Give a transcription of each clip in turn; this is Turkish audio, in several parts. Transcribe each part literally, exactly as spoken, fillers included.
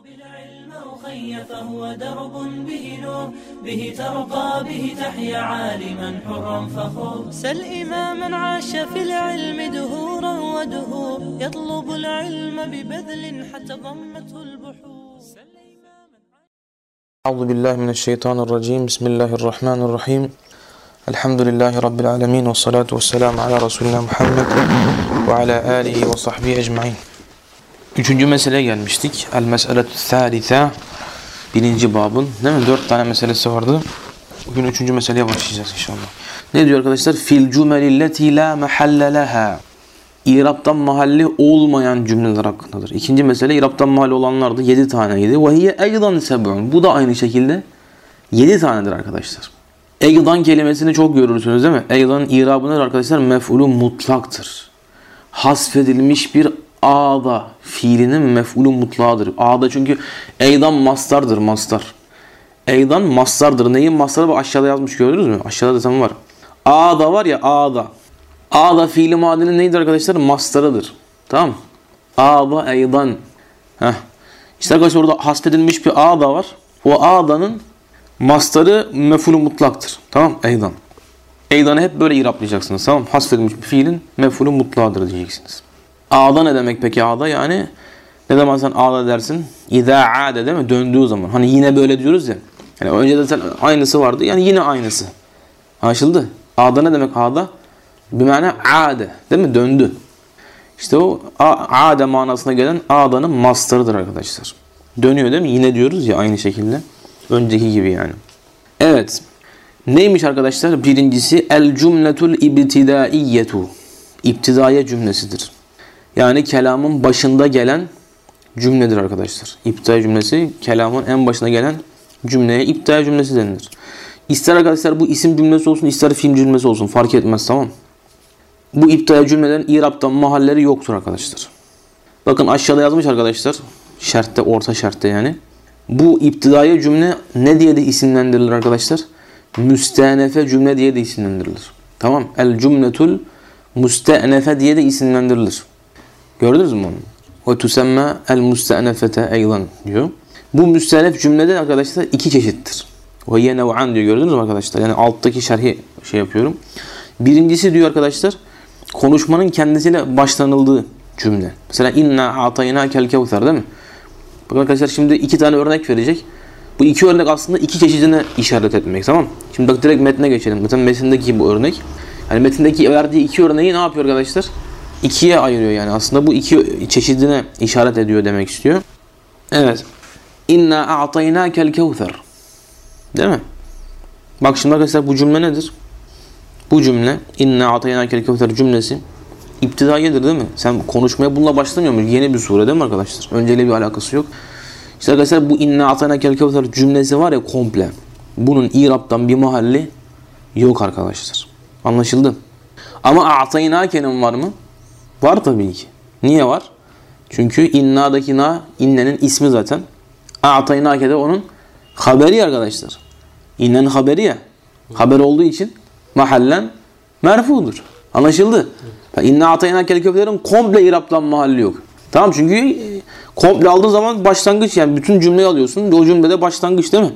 بالعلم أخي فهو درب به نور به ترقى به تحيا عالما حرا فخور سل إماما عاش في العلم دهورا ودهور يطلب العلم ببذل حتى ضمته البحور. أعوذ بالله من الشيطان الرجيم. بسم الله الرحمن الرحيم. الحمد لله رب العالمين والصلاة والسلام على رسولنا Muhammed ve ala alihi ve sahbihi ecmaîn. Üçüncü meseleye gelmiştik. El meseletü thâlithâ. Birinci babın. Değil mi? Dört tane meselesi vardı. Bugün üçüncü meseleye başlayacağız inşallah. Ne diyor arkadaşlar? Fil cümelilleti la mehalle leha. İraptan mahalli olmayan cümleler hakkındadır. İkinci mesele İraptan mahalli olanlardı. Yedi taneydi. Ve hiye eydan seb'un. Bu da aynı şekilde yedi tanedir arkadaşlar. Eydan kelimesini çok görürsünüz değil mi? Eydan irabıdır arkadaşlar. Mef'ulü mutlaktır. Hasfedilmiş bir A'da fiilinin mef'ulü mutlağıdır. A'da çünkü eydan mastardır, mastar. Eydan mastardır. Neyin mastarı? Bu aşağıda yazmış, gördünüz mü? Aşağıda da tam var. A'da var ya, A'da. A'da fiili madinin neydi arkadaşlar? Mastarıdır. Tamam. A'da eydan. Heh. İşte arkadaşlar orada hasfedilmiş bir A'da var. O A'danın mastarı mef'ulü mutlaktır. Tamam. Eydan. Eydan'ı hep böyle iraplayacaksınız. Tamam. Hasfedilmiş bir fiilin mef'ulü mutlağıdır diyeceksiniz. A'da ne demek peki A'da? Yani ne zaman sen A'da dersin? İzâ a'de değil mi? Döndüğü zaman. Hani yine böyle diyoruz ya. Yani önceden sen aynısı vardı. Yani yine aynısı. Anlaşıldı? A'da ne demek A'da? Bir mana a'de. Değil mi? Döndü. İşte o a'de manasına gelen A'danın mastarıdır arkadaşlar. Dönüyor değil mi? Yine diyoruz ya aynı şekilde. Önceki gibi yani. Evet. Neymiş arkadaşlar? Birincisi el cümletul ibtidaiyetu. İptidaiye cümlesidir. Yani kelamın başında gelen cümledir arkadaşlar. İptidai cümlesi kelamın en başına gelen cümleye iptidai cümlesi denilir. İster arkadaşlar bu isim cümlesi olsun, ister fiil cümlesi olsun, fark etmez, tamam. Bu iptidai cümlelerin İrab'tan mahalleri yoktur arkadaşlar. Bakın aşağıda yazmış arkadaşlar. Şertte, orta şertte yani. Bu iptidai cümle ne diye de isimlendirilir arkadaşlar? Müstenefe cümle diye de isimlendirilir. Tamam. El cümletul müstenefe diye de isimlendirilir. Gördünüz mü onu? Ve tusemme el müstenefete eylan diyor. Bu müstenef cümlede arkadaşlar iki çeşittir. Ve ye nev'an diyor, gördünüz mü arkadaşlar? Yani alttaki şerhi şey yapıyorum. Birincisi diyor arkadaşlar, konuşmanın kendisiyle başlanıldığı cümle. Mesela inna a'taynakel kevser değil mi? Bakın arkadaşlar şimdi iki tane örnek verecek. Bu iki örnek aslında iki çeşidine işaret etmek, tamam. Şimdi bak direkt metne geçelim. Mesela metindeki bu örnek. Yani metindeki verdiği iki örneği ne yapıyor arkadaşlar? İkiye ayırıyor yani. Aslında bu iki çeşidine işaret ediyor demek istiyor. Evet. İnna a'taynakel kevser. Değil mi? Bak şimdi arkadaşlar bu cümle nedir? Bu cümle inna a'taynakel kevser cümlesi iptidaiyedir değil mi? Sen konuşmaya bununla başlamıyor musun? Yeni bir sure değil mi arkadaşlar? Önceliği bir alakası yok. İşte arkadaşlar bu inna a'taynakel kevser cümlesi var ya, komple. Bunun İrab'tan bir mahalli yok arkadaşlar. Anlaşıldı? Ama a'taynake'nin var mı? Var tabii ki. Niye var? Çünkü inna'daki na, innenin ismi zaten. A'taynake de onun haberi arkadaşlar. İnnenin haberi ya. Haber olduğu için mahallen merfudur. Anlaşıldı? İnna a'taynakel kevser'in komple İrab'tan mahalli yok. Tamam, çünkü komple aldığın zaman başlangıç, yani bütün cümleyi alıyorsun. O cümlede başlangıç değil mi?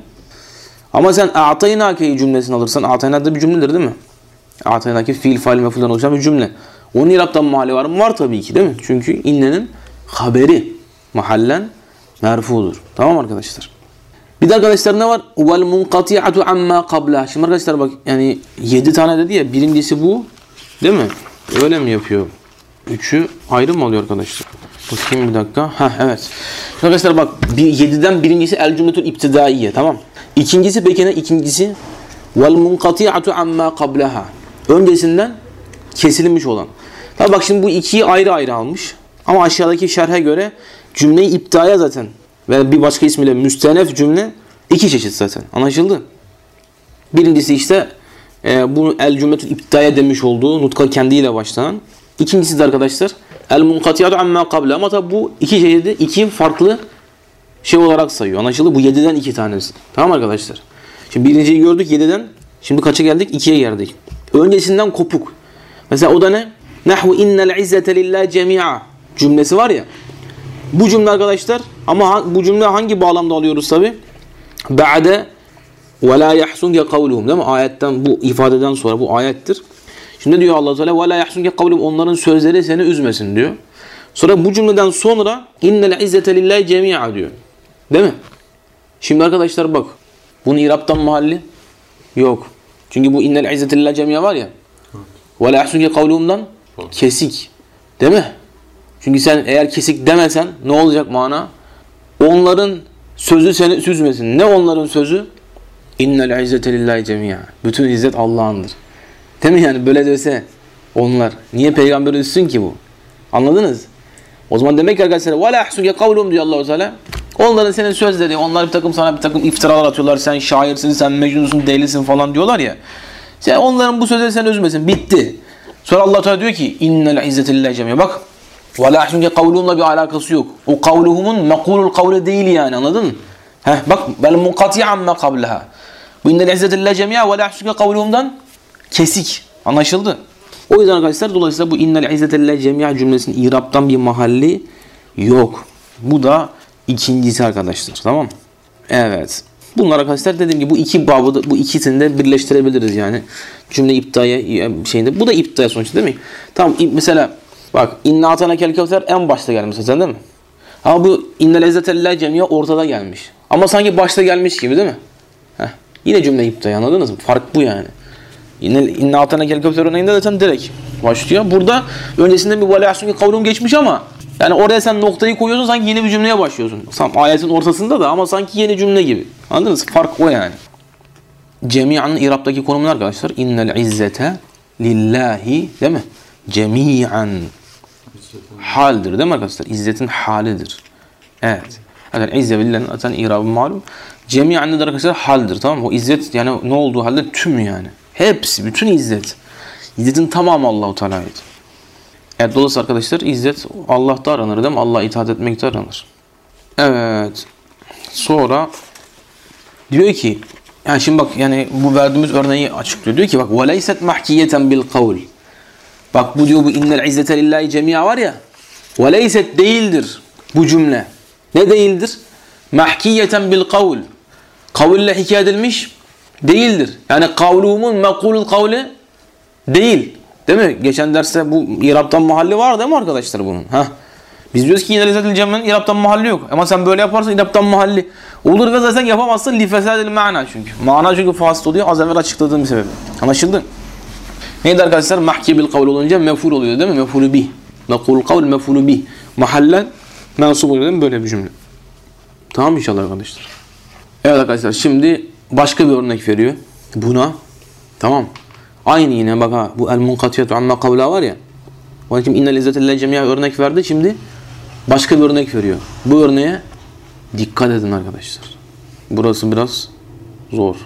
Ama sen a'taynake'yi cümlesini alırsan, a'taynake de bir cümledir değil mi? A'taynake fiil, fail, mef'ulden oluşan bir cümle. Onun İrab'tan mahalli var mı? Var tabii ki değil mi? Çünkü innenin haberi mahallen merfudur. Tamam arkadaşlar. Bir de arkadaşlar ne var? Vel munkati'atu amma qabla. Şimdi arkadaşlar bak, yani yedi tane dedi ya. Birincisi bu. Değil mi? Öyle mi yapıyor? Üçü ayrı mı oluyor arkadaşlar? Bakayım bir dakika. Heh, evet. Şimdi arkadaşlar bak, bir, yediden birincisi el cümletul iptidaiye. Tamam. İkincisi peki ne? İkincisi vel munkati'atu amma qablaha. Öncesinden kesilmiş olan. Tabi bak şimdi bu ikiyi ayrı ayrı almış. Ama aşağıdaki şerhe göre cümleyi iptidaiye zaten ve bir başka ismiyle müstenef cümle iki çeşit zaten. Anlaşıldı? Birincisi işte e, bu el cümletül iptidaiye demiş olduğu nutka kendiyle başlanan. İkincisi de arkadaşlar el munkatiyatu amma qabla. Ama tabi bu iki çeşidi iki farklı şey olarak sayıyor. Anlaşıldı? Bu yediden iki tanesi. Tamam arkadaşlar? Şimdi birinciyi gördük yediden. Şimdi kaça geldik? ikiye geldik. Öncesinden kopuk. Mesela o da ne? Nahvu innel izzete lillahi cemi'a cümlesi var ya. Bu cümle arkadaşlar, ama bu cümle hangi bağlamda alıyoruz tabi? Ba'de ve la yahsunke kavluhum, değil mi? Ayetten, bu ifadeden sonra, bu ayettir. Şimdi diyor Allah Teala ve la yahsunke kavluhum, onların sözleri seni üzmesin diyor. Sonra bu cümleden sonra innel izzete lillahi cemi'a diyor. Değil mi? Şimdi arkadaşlar bak, bunun İrab'tan mahalli yok. Çünkü bu innel izzete lillahi cemi'a var ya. Ve la yahsunke kavluhumdan kesik. Değil mi? Çünkü sen eğer kesik demesen ne olacak mana? Onların sözü seni üzmesin. Ne onların sözü? İnnel izzete lillahi cemi'a. Bütün izzet Allah'ındır. Değil mi yani? Böyle dese onlar. Niye peygamber üzsün ki bu? Anladınız? O zaman demek ki arkadaşlar وَلَا اَحْسُنْكَ قَوْلُهُمْ diyor Allah-u Teala. Onların senin sözleri, onlar bir takım sana bir takım iftiralar atıyorlar. Sen şairsin, sen mecnunsun, delisin falan diyorlar ya. Sen onların bu sözleri seni üzmesin. Bitti. Sonra Allah Teala diyor ki اِنَّ الْعِزَّةِ لِلّٰهِ جَمِيعًا. Bak. وَلَا اَحْسُنْكَ قَوْلُهُمْla bir alakası yok. O kavluhumun mekulul kavli değil yani, anladın mı? Heh, bak bel munkati'an ma qablaha. Bu اِنَّ الْعِزَّةِ لِلّٰهِ جَمِيعًا وَلَا اَحْسُنْكَ قَوْلُهُمْdan kesik. Anlaşıldı? O yüzden arkadaşlar dolayısıyla bu innel izzete lillahi cemi'a cümlesinin İrab'tan bir mahalli yok. Bu da ikincisi arkadaşlar. Tamam? Evet. Bunlar arkadaşlar dediğim gibi bu iki babı, bu ikisini de birleştirebiliriz yani. Cümle iptaya şeyinde. Bu da iptaya sonuçta değil mi? Tamam mesela bak inna atanekel kevser en başta gelmiş zaten değil mi? Ama bu innel izzete lillahi cemi'a ortada gelmiş. Ama sanki başta gelmiş gibi değil mi? Heh. Yine cümle iptaya, anladınız mı? Fark bu yani. İnne atana kel kevser örneğinde zaten direkt başlıyor. Burada öncesinde bir velâhsunki kavlum geçmiş ama yani oraya sen noktayı koyuyorsun, sanki yeni bir cümleye başlıyorsun. Ayetin ortasında da ama sanki yeni cümle gibi. Anladınız? Fark o yani. Cemi'anın İrab'daki konumu arkadaşlar. İnnel izzete lillahi, değil mi? Cemi'an. Haldir değil mi arkadaşlar? İzzetin halidir. Evet. Yani izze billahi'nin zaten İrab'ı malum. Cemi'an da arkadaşlar haldir, tamam mı? O izzet yani ne olduğu halde tüm yani. Hepsi, bütün izzet. İzzetin tamamı Allah-u Teala'ya ait. Evet, dolayısıyla arkadaşlar izzet Allah'ta aranır değil mi? Allah'a itaat etmekte aranır. Evet. Sonra diyor ki, yani şimdi bak yani bu verdiğimiz örneği açıklıyor. Diyor ki bak وَلَيْسَتْ مَحْكِيَّةً بِالْقَوْلِ. Bak bu diyor bu innel izzete lillahi cemi'a var ya. وَلَيْسَتْ değildir bu cümle. Ne değildir? مَحْكِيَّةً بِالْقَوْلِ. Kaville hikaye edilmiş değildir. Yani kavluhumun mekulul kavli değil. Değil mi? Geçen derste bu İrab'tan mahalli var değil mi arkadaşlar bunun? Heh. Biz diyoruz ki innel izzete lillahi cemi'nin İrab'tan mahalli yok. Ama sen böyle yaparsan İrab'tan mahalli olur ve zaten yapamazsın li fesadil ma'na çünkü. Mana çünkü fasit oluyor. Az evvel açıkladığım bir sebep. Anlaşıldı? Neydi arkadaşlar? Mahki bil kavl olunca mef'ul oluyor değil mi? Mef'ulü bih. Mekulul kavl mef'ulü bih. Mahallen mensup oluyor değil mi? Böyle bir cümle. Tamam inşallah arkadaşlar. Evet arkadaşlar şimdi başka bir örnek veriyor buna. Tamam. Aynı yine bak ha bu el munkatiyatu amma kavla var ya. Onun için innel izzete lillahi cemi'a örnek verdi. Şimdi başka bir örnek veriyor. Bu örneğe dikkat edin arkadaşlar. Burası biraz zor.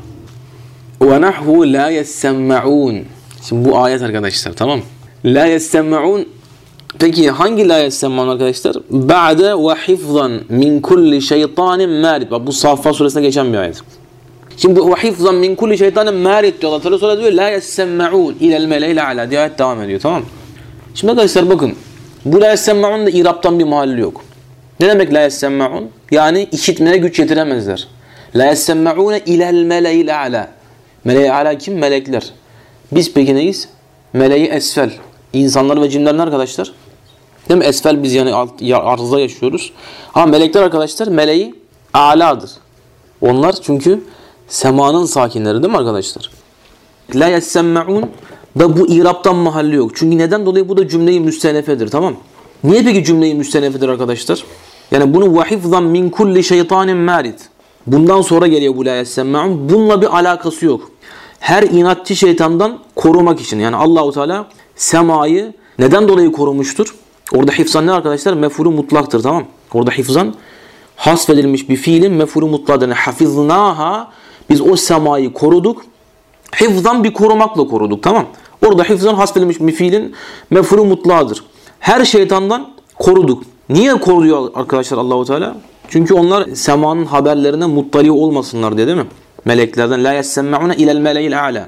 Ve nahvu la yessemmaun. Şimdi bu ayet arkadaşlar, tamam. La yessemmaun. Peki hangi la yessemmaun arkadaşlar? Ba'de ve hifzan min kulli şeytanin marid. Bak bu Saffat suresine geçen bir ayet. Şimdi ve hifzan min kulli şeytanin marid diyor Allah Teala, sonra diyor la yessemmaun ilel mele'il a'la diye ayet devam ediyor, tamam. Şimdi arkadaşlar bakın. Bu la yessemmaun da İrab'tan bir mahalli yok. Ne demek la yessemmaun? Yani işitmeye güç yetiremezler. La yessemmaun ilel mele'il a'la. Mele'il a'la kim? Melekler. Biz peki neyiz? Meleği esfel. İnsanlar ve cinler arkadaşlar. Değil mi? Esfel biz yani arzda yaşıyoruz. Ama melekler arkadaşlar meleği a'ladır. Onlar çünkü semanın sakinleri değil mi arkadaşlar? La yessemmaun da bu İrab'tan mahalli yok. Çünkü neden dolayı? Bu da cümleyi müstenefedir, tamam. Niye peki cümleyi müstenefedir arkadaşlar? Yani bunu ve hifzan min kulli şeytanin marid. Bundan sonra geliyor bu la yessemmaun. Bununla bir alakası yok. Her inatçı şeytandan korumak için. Yani Allah-u Teala semayı neden dolayı korumuştur? Orada hifzan ne arkadaşlar? Mef'ulü mutlaktır, tamam. Orada hifzan hasfedilmiş bir fiilin mef'ulü mutlaktır. Yani hafiznaha, biz o semayı koruduk. Hifzan bir korumakla koruduk, tamam. Orada hifzan hasfedilmiş bir fiilin mef'ulü mutlağıdır. Her şeytandan koruduk. Niye koruyor arkadaşlar Allah-u Teala? Çünkü onlar semanın haberlerine muttali olmasınlar diye, değil mi? Meleklerden la yessemmaune ilel mele'il a'la.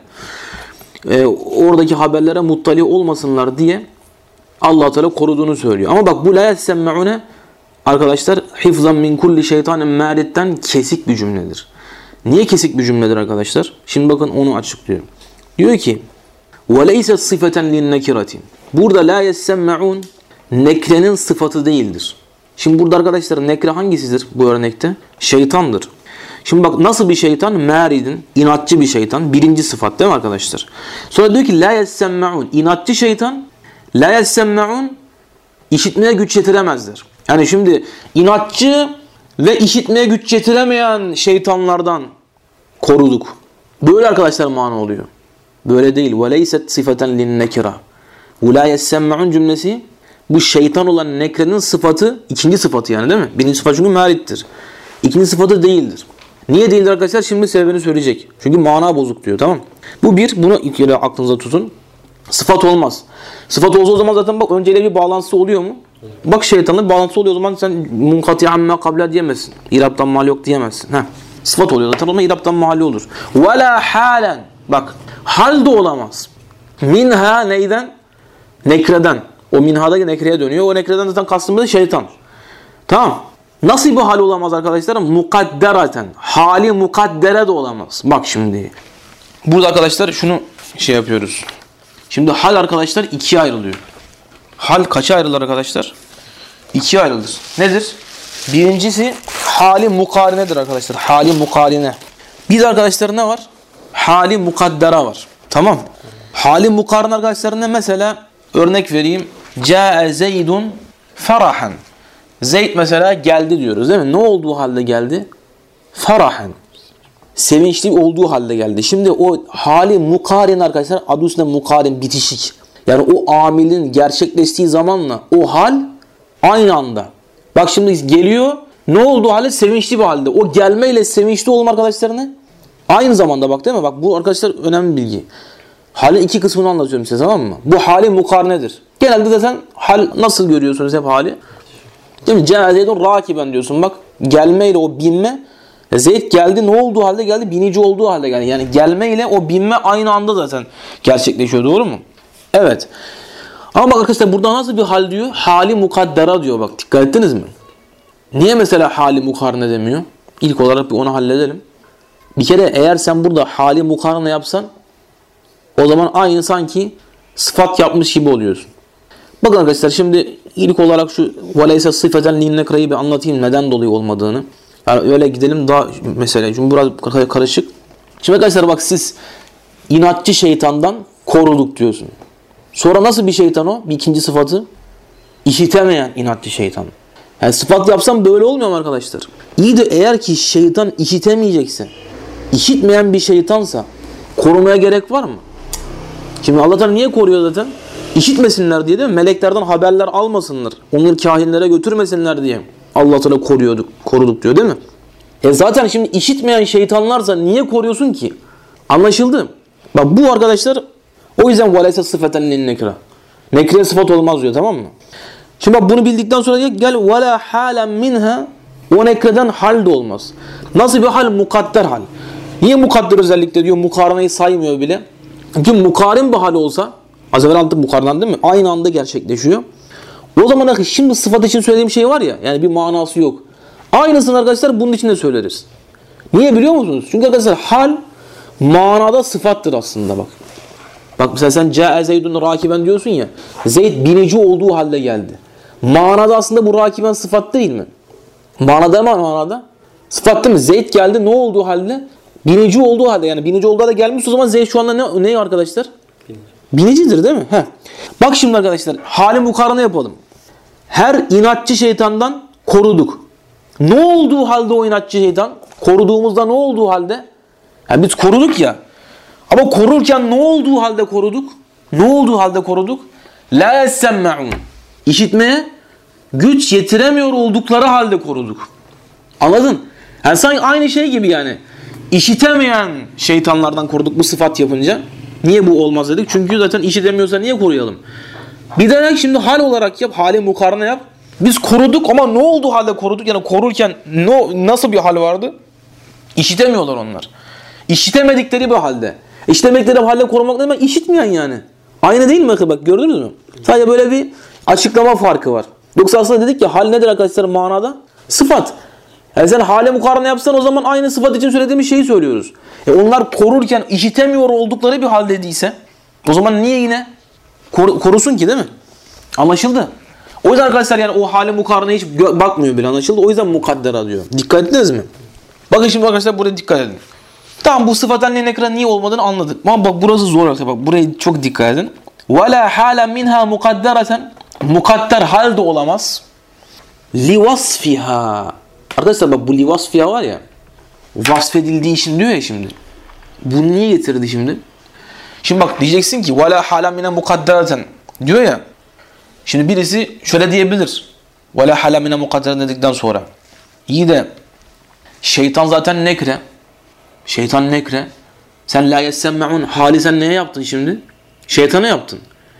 Ee, oradaki haberlere muttali olmasınlar diye Allah Teala koruduğunu söylüyor. Ama bak bu la yessemmaune arkadaşlar hifzan min kulli şeytanin maritten kesik bir cümledir. Niye kesik bir cümledir arkadaşlar? Şimdi bakın onu açıklıyor. Diyor ki وَلَيْسَ صِفَةً لِلنَّكِرَةِ Burada la yessemme'un nekrenin sıfatı değildir. Şimdi burada arkadaşlar nekre hangisidir bu örnekte? Şeytandır. Şimdi bak nasıl bir şeytan? Meridin, inatçı bir şeytan. Birinci sıfat değil mi arkadaşlar? Sonra diyor ki la yessemme'un inatçı şeytan, la yessemme'un işitmeye güç yetiremezler. Yani şimdi inatçı ve işitmeye güç yetiremeyen şeytanlardan koruduk. Böyle arkadaşlar mana oluyor. Böyle değil. وَلَيْسَتْ صِفَةً لِلنَّكِرَةِ وَلَا يَسَّمَّعُونَ cümlesi bu şeytan olan nekrenin sıfatı, ikinci sıfatı yani değil mi? Birinci sıfatı çünkü merittir. İkinci sıfatı değildir. Niye değildir arkadaşlar? Şimdi sebebini söyleyecek. Çünkü mana bozuk diyor, tamam. Bu bir, bunu ilk kere aklınıza tutun. Sıfat olmaz. Sıfat olsa o zaman zaten bak önceyle bir bağlantısı oluyor mu? Bak şeytanla bir bağlantısı oluyor o zaman sen munkati'an ma kabla diyemezsin. İrabtan mal yok diyemezsin. Heh. Sıfat oluyor zaten ama irabtan mali olur. وَلَا halen bak hal de olamaz. Minha neyden? Nekreden. O minha'daki nekreye dönüyor. O nekreden zaten kastımız şeytan. Tamam. Nasıl bir hal olamaz arkadaşlar? Mukaddereten. Hali mukaddere de olamaz. Bak şimdi. Burada arkadaşlar şunu şey yapıyoruz. Şimdi hal arkadaşlar ikiye ayrılıyor. Hal kaça ayrılır arkadaşlar? İkiye ayrılır. Nedir? Birincisi hali mukarinedir arkadaşlar. Hali mukarine. Bir de arkadaşlar ne var? Hali mukaddera var. Tamam. Hali mukarine arkadaşlar ne? Mesela örnek vereyim. Câe Zeydun farahan. Zeyd mesela geldi diyoruz değil mi? Ne olduğu halde geldi? Farahan. Sevinçli olduğu halde geldi. Şimdi o hali mukarin arkadaşlar adı üstünde mukarin bitişik. Yani o amilin gerçekleştiği zamanla o hal aynı anda. Bak şimdi geliyor. Ne olduğu halde? Sevinçli bir halde. O gelmeyle sevinçli olma arkadaşlarına aynı zamanda bak değil mi? Bak bu arkadaşlar önemli bilgi. Halin iki kısmını anlatıyorum size, tamam mı? Bu hali mukarnedir. Genelde zaten hal nasıl görüyorsunuz hep hali? Değil mi? Câe Zeydun rakiben diyorsun bak. Gelmeyle o binme. Zeyd geldi, ne olduğu halde geldi? Binici olduğu halde geldi. Yani gelmeyle o binme aynı anda zaten gerçekleşiyor, doğru mu? Evet. Ama bak arkadaşlar burada nasıl bir hal diyor? Hali mukaddera diyor bak. Dikkat ettiniz mi? Niye mesela hali mukarne demiyor? İlk olarak bir onu halledelim. Bir kere eğer sen burada hali mukarne yapsan o zaman aynı sanki sıfat yapmış gibi oluyorsun. Bakın arkadaşlar şimdi ilk olarak şu وَلَيْسَ صِفَةً لِلنَّكْرَ'yı bir anlatayım neden dolayı olmadığını. Yani öyle gidelim daha mesela çünkü biraz karışık. Şimdi arkadaşlar bak siz inatçı şeytandan koruduk diyorsun. Sonra nasıl bir şeytan o? Bir ikinci sıfatı işitemeyen inatçı şeytan. Yani sıfat yapsam böyle olmuyor mu arkadaşlar? İyi de eğer ki şeytan işitemeyecekse, işitmeyen bir şeytansa korumaya gerek var mı? Şimdi Allah Teala niye koruyor zaten? İşitmesinler diye değil mi? Meleklerden haberler almasınlar. Onları kahinlere götürmesinler diye. Allah Teala koruyorduk, koruduk diyor değil mi? E zaten şimdi işitmeyen şeytanlarsa niye koruyorsun ki? Anlaşıldı. Bak bu arkadaşlar o yüzden وَلَيْسَ صِفَةً لِلنَّكْرَةِ Nekre sıfat olmaz diyor, tamam mı? Şimdi bak bunu bildikten sonra diyor gel وَلَا حَالًا مِنْهَا o nekreden hal de olmaz. Nasıl bir hal? Mukadder hal. Niye mukadder özellikle diyor? Mukareneyi saymıyor bile. Çünkü mukarin bir hal olsa az evvel anlattım mukarenen değil mi? Aynı anda gerçekleşiyor. O zaman şimdi sıfat için söylediğim şey var ya yani bir manası yok. Aynısını arkadaşlar bunun için de söyleriz. Niye biliyor musunuz? Çünkü arkadaşlar hal manada sıfattır aslında bak. Bak mesela sen Câe Zeydun rakiben diyorsun ya. Zeyd binici olduğu halde geldi. Manada aslında bu rakiben sıfat değil mi? Manada ama manada sıfat değil mi? Zeyd geldi, ne olduğu halde? Binici olduğu halde, yani binici olduğu halde gelmiş, o zaman Zeyd şu anda ne, ne arkadaşlar? Binici. Binicidir değil mi? Heh. Bak şimdi arkadaşlar hali mukarene yapalım. Her inatçı şeytandan koruduk. Ne olduğu halde o inatçı şeytan? Koruduğumuzda ne olduğu halde? Yani biz koruduk ya. Ama korurken ne olduğu halde koruduk? Ne olduğu halde koruduk? La yessemme'un. İşitmeye güç yetiremiyor oldukları halde koruduk. Anladın? Yani sanki aynı şey gibi yani. İşitemeyen şeytanlardan koruduk bu sıfat yapınca. Niye bu olmaz dedik? Çünkü zaten işitemiyorsa niye koruyalım? Bir de şimdi hal olarak yap, hali mukarene yap. Biz koruduk ama ne olduğu halde koruduk? Yani korurken ne, nasıl bir hal vardı? İşitemiyorlar onlar. İşitemedikleri bir halde. İşitemedikleri bir halde korumak demek işitmeyen yani. Aynı değil mi? Bak gördünüz mü? Sadece böyle bir açıklama farkı var. Yoksa aslında dedik ya hal nedir arkadaşlar manada? Sıfat. Yani sen hale mukarene yapsan o zaman aynı sıfat için söylediğimiz şeyi söylüyoruz. E onlar korurken işitemiyor oldukları bir haldeyse o zaman niye yine Kor- korusun ki değil mi? Anlaşıldı. O yüzden arkadaşlar yani o hale mukarene hiç bakmıyor bile, anlaşıldı. O yüzden mukaddera diyor. Dikkat ettiniz mi? Bakın şimdi arkadaşlar buraya dikkat edin. Tamam bu sıfatın nekra niye olmadığını anladık. Ama bak burası zor arkadaşlar. Bak buraya çok dikkat edin. وَلَا حَالًا مِنْهَا مُقَدَّرَةً Mukadder hal de olamaz. لِوَصْفِهَا Arkadaşlar bak bu livasfiha var ya, vasfedildiği için diyor ya şimdi. Bunu niye getirdi şimdi? Şimdi bak diyeceksin ki وَلَا حَالًا مِنَا مُقَدَّرَةً diyor ya. Şimdi birisi şöyle diyebilir. وَلَا حَالًا مِنَا مُقَدَّرَةً dedikten sonra. İyi de şeytan zaten nekre. Şeytan nekre. Sen la yessemme'un hali sen neye yaptın şimdi? Şeytana yaptın.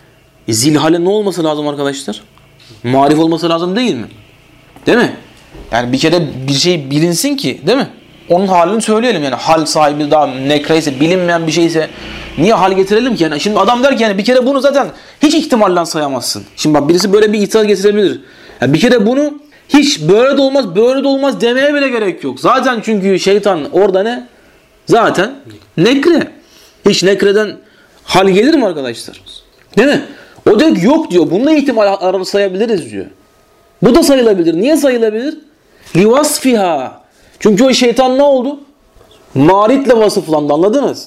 E zil hale ne olması lazım arkadaşlar? Marif olması lazım değil mi? Değil mi? Yani bir kere bir şey bilinsin ki değil mi? Onun halini söyleyelim yani. Hal sahibi daha nekreyse, bilinmeyen bir şeyse niye hal getirelim ki? Yani şimdi adam der ki yani bir kere bunu zaten hiç ihtimalden sayamazsın. Şimdi bak birisi böyle bir itiraz getirebilir. Yani bir kere bunu hiç böyle de olmaz, böyle de olmaz demeye bile gerek yok. Zaten çünkü şeytan orada ne? Zaten nekre. Hiç nekreden hal gelir mi arkadaşlar? Değil mi? O diyor ki yok diyor. Bununla ihtimal arar sayabiliriz diyor. Bu da sayılabilir. Niye sayılabilir? Livasfiha. Çünkü o şeytan ne oldu? Maritle vasıflandı, anladınız?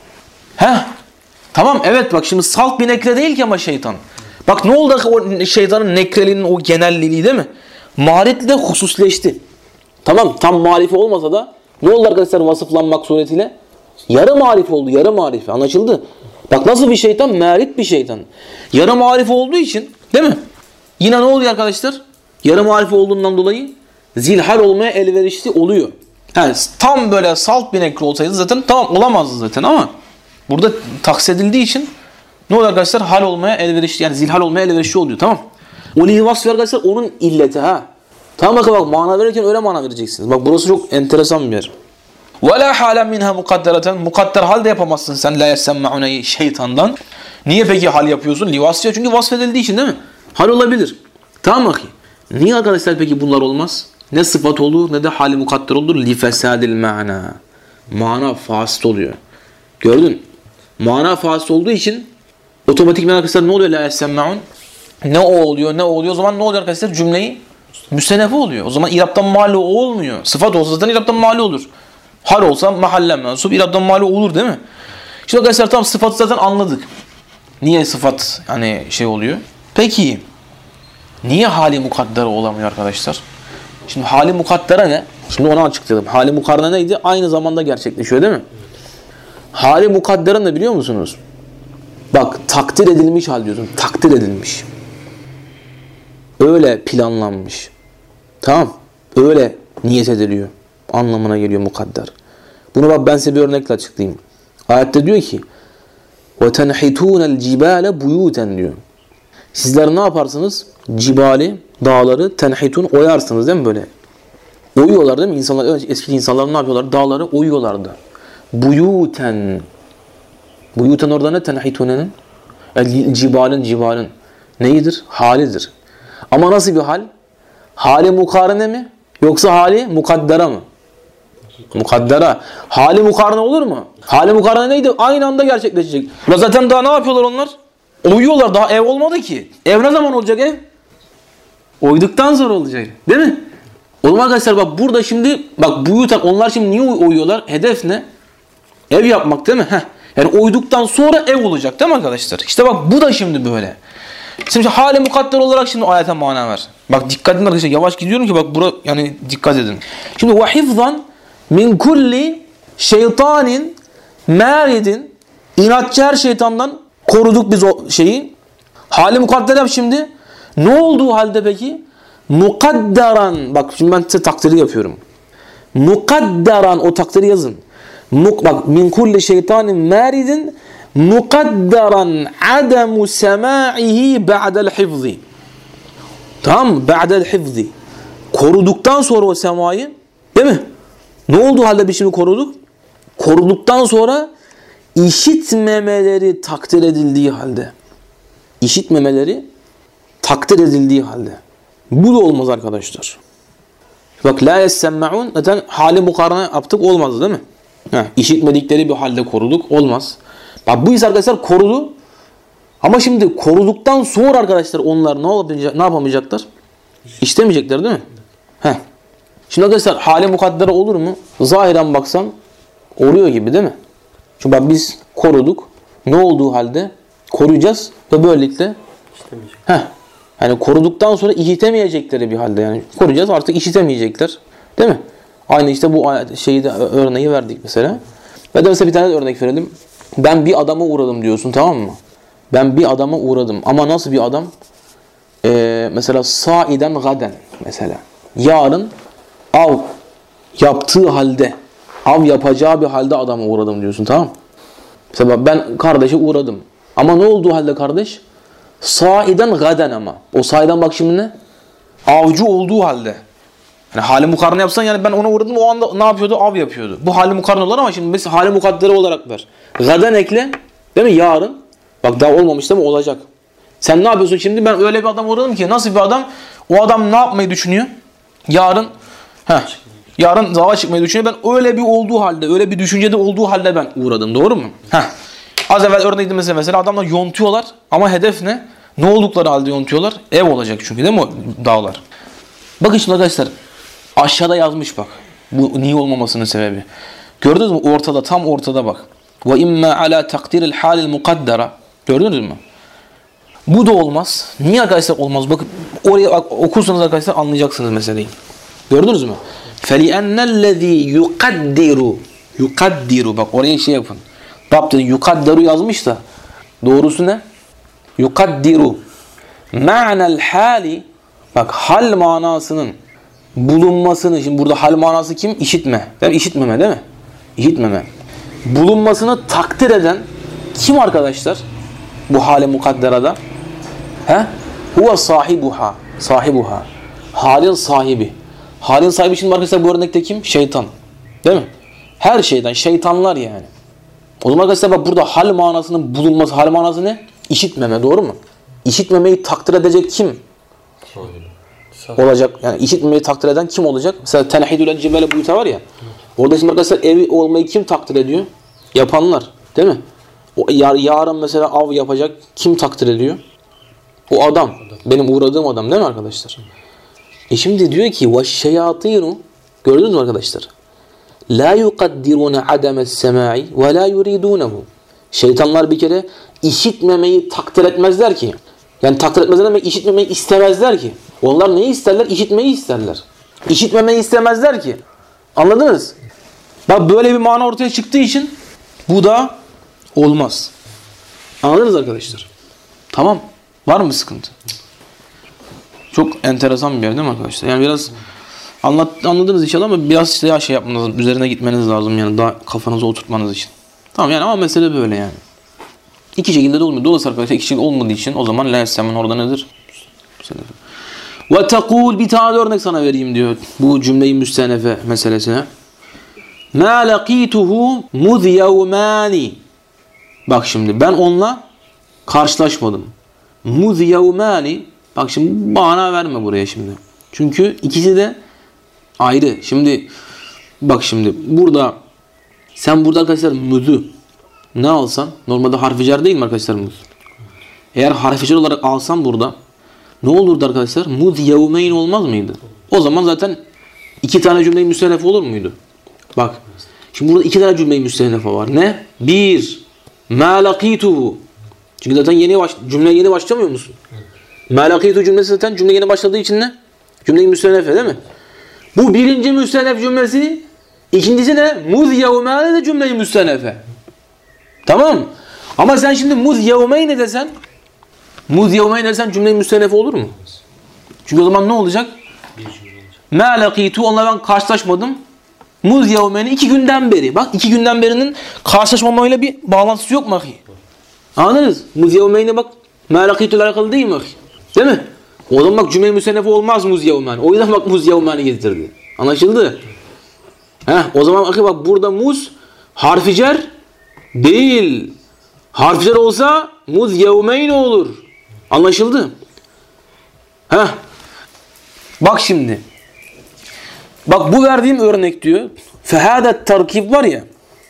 Heh. Tamam evet bak şimdi salt bir nekre değil ki ama şeytan. Bak ne oldu o şeytanın nekreliğinin o genelliliği değil mi? Maritle hususleşti. Tamam tam marife olmasa da ne oldu arkadaşlar vasıflanmak suretiyle? Yarı marife oldu, yarı marife. Anlaşıldı? Bak nasıl bir şeytan? Merit bir şeytan. Yarı marife olduğu için değil mi? Yine ne oluyor arkadaşlar? Yarı marife olduğundan dolayı zilhal olmaya elverişli oluyor. Yani tam böyle salt bir nekre olsaydı zaten tamam olamazdı zaten ama burada taksis edildiği için ne oluyor arkadaşlar? Hal olmaya elverişli yani zilhal olmaya elverişli oluyor, tamam. O lihi vasfı arkadaşlar onun illeti ha. Tamam bakın bak mana verirken öyle mana vereceksiniz. Bak burası çok enteresan bir yer. وَلَا حَالًا مِنْهَا مُقَدَّرَةً Mukadder hal de yapamazsın sen la yessemme'uneyi şeytandan. Niye peki hal yapıyorsun? Livasya çünkü vasfedildiği için değil mi? Hal olabilir. Tamam bakayım. Niye arkadaşlar peki bunlar olmaz? Ne sıfat olur ne de hali mukadder olur. لِفَسَادِ الْمَعْنَى Mana fasit oluyor. Gördün? Mana fasit olduğu için otomatikman arkadaşlar ne oluyor la yessemme'un? Ne o oluyor ne o oluyor. O zaman ne oluyor arkadaşlar? Cümleyi müstenefi oluyor. O zaman iraptan mahalli olmuyor. Sıfat olsa zaten iraptan mahalli olur. Hal olsa mahallen mensup, iraptan mahalli olur değil mi? Şimdi arkadaşlar tam sıfatı zaten anladık. Niye sıfat hani şey oluyor? Peki niye hali mukaddere olamıyor arkadaşlar? Şimdi hali mukaddere ne? Şimdi onu açıkladım. Hali mukaddere neydi? Aynı zamanda gerçekleşiyor değil mi? Hali mukaddere ne biliyor musunuz? Bak takdir edilmiş hal diyorsun. Takdir edilmiş. Öyle planlanmış. Tamam. Öyle niyet ediliyor. Anlamına geliyor mukadder. Bunu bak ben size bir örnekle açıklayayım. Ayette diyor ki وَتَنْحِتُونَ الْجِبَالَ بُيُوتًا diyor. Sizler ne yaparsınız? Cibali, dağları tenhitun oyarsınız değil mi böyle? Oyuyorlar değil mi? İnsanlar, eski insanlar ne yapıyorlar? Dağları oyuyorlardı. Buyuten. Buyuten orada ne? Tenhitune'nin? El cibalin, cibalin. Neyidir? Halidir. Ama nasıl bir hal? Hali mukarene mi? Yoksa hali mukaddera mı? Mukaddera. Hali mukarene olur mu? Hali mukarene neydi? Aynı anda gerçekleşecek. La zaten daha ne yapıyorlar onlar? Oyuyorlar. Daha ev olmadı ki. Ev ne zaman olacak ev? Oyduktan sonra olacak. Değil mi? O zaman arkadaşlar bak burada şimdi bak buyutak onlar şimdi niye oyuyorlar? Hedef ne? Ev yapmak değil mi? Heh. Yani oyduktan sonra ev olacak değil mi arkadaşlar? İşte bak bu da şimdi böyle. Şimdi hali mukadder olarak şimdi ayete mana ver. Bak dikkat edin arkadaşlar yavaş gidiyorum ki bak bura yani dikkat edin. Şimdi ve hifzan min kulli şeytanin meridin inatçı her şeytandan koruduk biz o şeyi. Hali mukadder yap şimdi. Ne olduğu halde peki? Mukadderan. Bak şimdi ben size takdiri yapıyorum. Mukadderan o takdiri yazın. Muk, bak min kulli şeytanin meridin mukadderan ademu semaihi ba'del hifzi. Tamam mı? Ba'del hifzi. Koruduktan sonra o semayı değil mi? Ne olduğu halde biz şimdi koruduk? Koruduktan sonra işitmemeleri takdir edildiği halde. İşitmemeleri takdir edildiği halde. Bu da olmaz arkadaşlar. Bak la yessemme'un zaten hali mukarene yaptık, olmaz değil mi? Heh, işitmedikleri bir halde koruduk, olmaz. Bak bu ise arkadaşlar korudu. Ama şimdi koruduktan sonra arkadaşlar onlar ne olabilecek, ne yapamayacaklar? İşlemeyecekler değil mi? Heh. Şimdi arkadaşlar hali mukaddere olur mu? Zahiren baksan oluyor gibi değil mi? Çünkü bak biz koruduk. Ne olduğu halde koruyacağız ve böylelikle heh. Yani koruduktan sonra işitemeyecekleri bir halde yani koruyacağız, artık işitemeyecekler. Değil mi? Aynı işte bu şeyi de örneği verdik mesela. Ve de mesela bir tane de örnek verelim. Ben bir adama uğradım diyorsun, tamam mı? Ben bir adama uğradım. Ama nasıl bir adam? Ee, mesela saiden gaden mesela. Yarın av yaptığı halde, av yapacağı bir halde adama uğradım diyorsun, tamam mı? Mesela ben kardeşe uğradım. Ama ne olduğu halde kardeş? Saiden gaden ama. O saiden bak şimdi ne? Avcı olduğu halde. Yani hali mukarene yapsan yani ben ona uğradım, o anda ne yapıyordu? Av yapıyordu. Bu hali mukarene olur ama şimdi mesela hali mukaddere olarak ver. Gaden ekle. Değil mi? Yarın. Bak daha olmamış değil mi? Olacak. Sen ne yapıyorsun şimdi? Ben öyle bir adam uğradım ki. Nasıl bir adam? O adam ne yapmayı düşünüyor? Yarın heh, yarın dava çıkmayı düşünüyor. Ben öyle bir olduğu halde, öyle bir düşüncede olduğu halde ben uğradım. Doğru mu? Heh. Az evvel örneğiydi mesela, mesela adamlar yontuyorlar ama hedef ne? Ne oldukları halde yontuyorlar? Ev olacak çünkü değil mi o dağlar? Bakın şimdi arkadaşlar aşağıda yazmış bak. Bu niye olmamasının sebebi. Gördünüz mü? Ortada, tam ortada bak. Ve imma ala takdiril halil mukaddara. Gördünüz mü? Bu da olmaz. Niye arkadaşlar olmaz? Bakın oraya okursanız arkadaşlar anlayacaksınız meseleyi. Gördünüz mü? Feli'ennellezî yukaddiru. Yukaddiru. Bak oraya şey yapın. Rabbim yukaddiru yazmış da doğrusu ne? Yukaddiru. Ma'nel hali. Bak hal manasının bulunmasını, şimdi burada hal manası kim? İşitme. Değil mi? İşitmeme değil mi? İşitmeme. Bulunmasını takdir eden kim arkadaşlar? Bu hali mukadderada. He? Huve sahibuha. Sahibuha. Halin sahibi. Halin sahibi şimdi arkadaşlar bu örnekte kim? Şeytan. Değil mi? Her şeyden. Şeytanlar yani. O zaman arkadaşlar bak burada hal manasının bulunması. Hal manası ne? İşitmeme. Doğru mu? İşitmemeyi takdir edecek kim? Olacak. Yani işitmemeyi takdir eden kim olacak? Mesela tenhidülen cibele buyuta var ya. Orada şimdi arkadaşlar evi olmayı kim takdir ediyor? Yapanlar. Değil mi? O yar, yarın mesela av yapacak kim takdir ediyor? O adam. Benim uğradığım adam değil mi arkadaşlar? E şimdi diyor ki وَالشَّيَاطِينُ gördünüz mü arkadaşlar? لَا يُقَدِّرُونَ عَدَمَ السَّمَاعِ وَلَا يُرِيدُونَهُ şeytanlar bir kere işitmemeyi takdir etmezler ki. Yani takdir etmezler ama işitmemeyi istemezler ki. Onlar neyi isterler? İşitmeyi isterler. İşitmemeyi istemezler ki. Anladınız? Bak böyle bir mana ortaya çıktığı için bu da olmaz. Anladınız arkadaşlar? Tamam. Var mı sıkıntı? Çok enteresan bir yer değil mi arkadaşlar? Yani biraz anlat, anladınız inşallah ama biraz işte ya şey yapmanız lazım. Üzerine gitmeniz lazım yani daha kafanıza oturtmanız için. Tamam yani ama mesele böyle yani. İki şekilde de olmuyor. Dolayısıyla arkadaşlar iki şekilde olmadığı için o zaman la yessemen orada nedir? Ve tekul bir tane de örnek sana vereyim diyor. Bu cümleyi müstenefe meselesine. Ma laqituhu muz yevmani. Bak şimdi ben onunla karşılaşmadım. Muz yevmani. Bak şimdi mana verme buraya şimdi. Çünkü ikisi de ayrı. Şimdi bak şimdi burada sen burada arkadaşlar muzu ne alsan normalde harfi cer değil mi arkadaşlar muz? Eğer harfi cer olarak alsam burada ne olurdu arkadaşlar? Muz yevmeyn olmaz mıydı? O zaman zaten iki tane cümle-i müstenef olur muydu? Bak. Şimdi burada iki tane cümle-i müstenef var. Ne? Bir. Ma laqituhu. Çünkü zaten yeni baş cümleye yeni başlamıyor musun? Ma laqituhu cümlesi zaten cümle yeni başladığı için ne? Cümle-i müstenefe değil mi? Bu birinci müstenef cümlesi. İkincisi ne? Muz yevmeyne de cümle-i müstenefe. Tamam mı? Ama sen şimdi muz yevmeyne desen muz yevmeyne desen cümle-i müstenefe olur mu? Çünkü o zaman ne olacak? Ma laqitu onunla ben karşılaşmadım. Muz yevmeyne iki günden beri. Bak iki günden berinin karşılaşmamayla bir bağlantısı yok mu? Anladınız? Muz yevmeyne bak ma laqitu ile alakalı değil mi? Değil mi? O zaman bak cümle-i müstenefe olmaz muz yevmeyne. O yüzden bak muz yevmeyne getirdi. Anlaşıldı? Heh, o zaman bak burada muz harfi cer değil. Harfi cer olsa muz yevmeyne olur. Anlaşıldı? Heh. Bak şimdi. Bak bu verdiğim örnek diyor. Fehâdet terkib var ya.